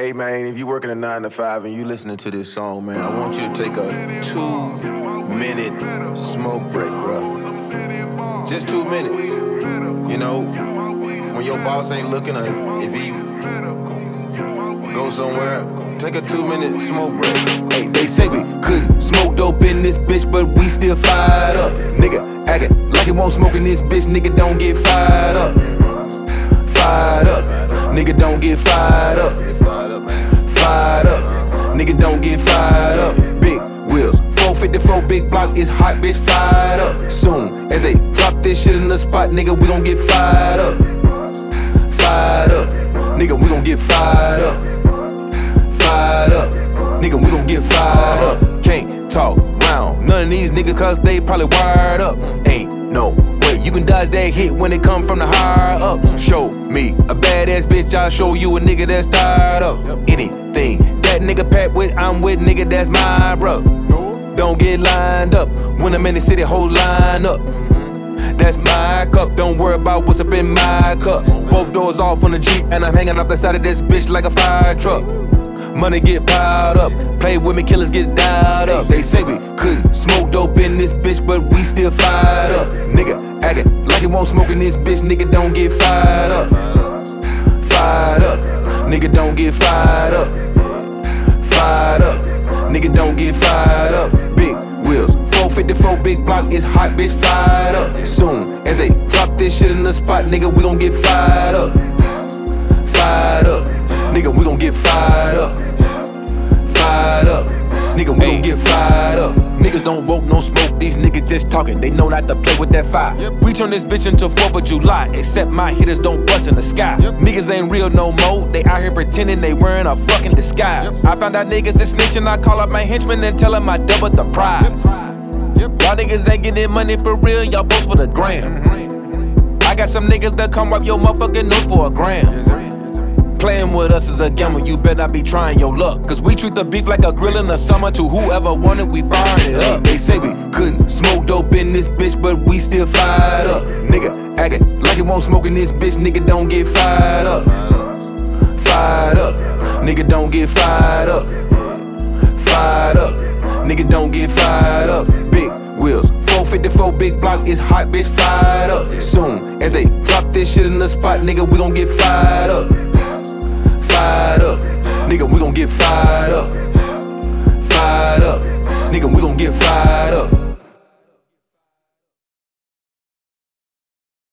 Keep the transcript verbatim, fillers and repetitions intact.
Hey man, if you working a nine to five and you listening to this song, man, I want you to take a two minute smoke break, bro. Just two minutes. You know, when your boss ain't looking, or if he go somewhere, take a two minute smoke break. Hey, they say we couldn't smoke dope in this bitch, but we still fired up. Nigga acting like it won't smoke in this bitch, nigga don't get fired up. Fired up, nigga don't get fired up. Fired up, nigga don't get fired up. Big wheels, four fifty-four big block is hot, bitch fired up. Soon as they drop this shit in the spot, nigga we gon' get fired up. Fired up, nigga we gon' get fired up. Fired up, nigga we gon' get fired up. Can't talk round none of these niggas cause they probably wired up. Ain't no way you can dodge that hit when it come from the higher up. Show me a badass bitch, I'll show you a nigga that's tired up. Anything that nigga pat with, I'm with, nigga that's my bro. Don't get lined up when I'm in the city, whole line up. That's my cup, don't worry about what's up in my cup. Both doors off on the Jeep and I'm hanging off the side of this bitch like a fire truck. Money get piled up, play with me, killers get dialed up. They say we couldn't smoke dope in this bitch, but we still fired up. Nigga acting like it won't smoke in this bitch, nigga don't get fired up. Fired up, nigga don't get fired up. Fired up, nigga don't get fired up. Big wheels, four fifty-four big block is hot, bitch fired up. Soon as they drop this shit in the spot, nigga we gon' get fired up. Fired up, nigga we gon' get fired up. Fired up, nigga we gon' get fired up. Niggas don't want no smoke, these niggas just talking, they know not to play with that fire. Yep. We turn this bitch into fourth of July, except my hitters don't bust in the sky. Yep. Niggas ain't real no more, they out here pretending they wearing a fucking disguise. Yep. I found out niggas is snitching, I call up my henchmen and tell them I doubled the prize. Yep. Y'all niggas ain't getting money for real, y'all boast for the gram. Mm-hmm. I got some niggas that come wipe your motherfucking nose for a gram. Yes, playing with us is a gamble, you better not be trying your luck. Cause we treat the beef like a grill in the summer, to whoever want it, we fire it up. They say we couldn't smoke dope in this bitch, but we still fired up. Nigga acting like it won't smoke in this bitch, nigga don't get fired up. Fired up, nigga don't get fired up. Fired up, nigga don't get fired up. Big wheels, four fifty-four big block is hot, bitch fired up. Soon as they drop this shit in the spot, nigga we gon' get fired up. Fired up, nigga we gon' get fired up. Fired up, nigga we gon' get fired up.